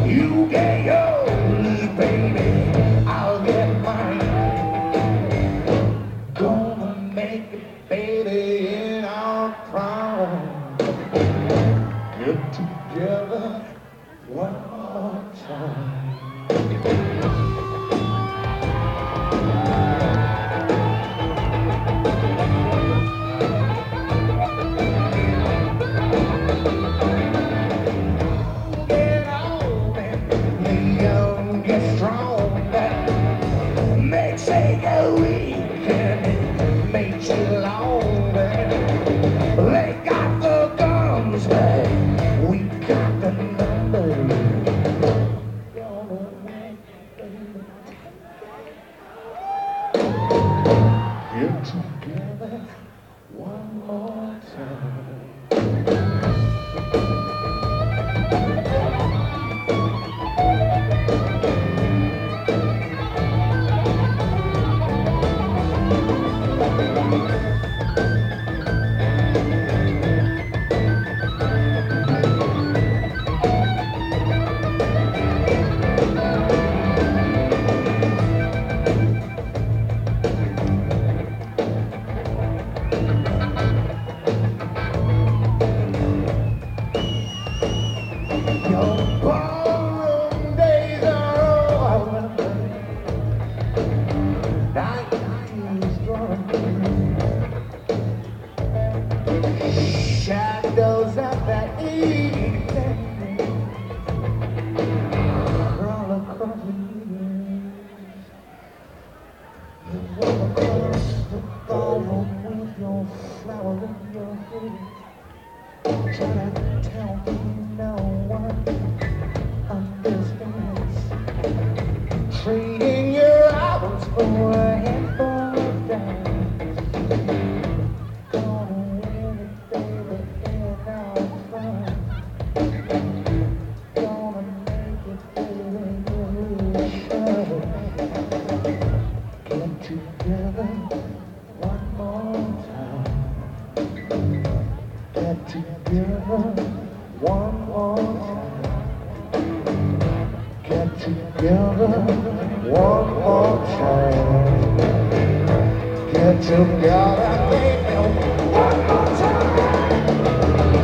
You get yours, baby, I'll get mine. Gonna make it, baby, in our prime. Get together one more time. Get on and the young get strong. That makes it go weak and it makes you long. They got the guns, but we got the numbers. Get together one more time. Your ballroom days are over. Night is drawing. Shadows of that evening crawl across me. You walk across the ballroom with your flower in your hair. Try to tell me no one understands. Trading your hours for a handful of dance. Gonna win it, baby, in our fun. Gonna make it, baby, really sure. Get together one more time. Get together one more time. Get together one more time. Get together, baby, one more time.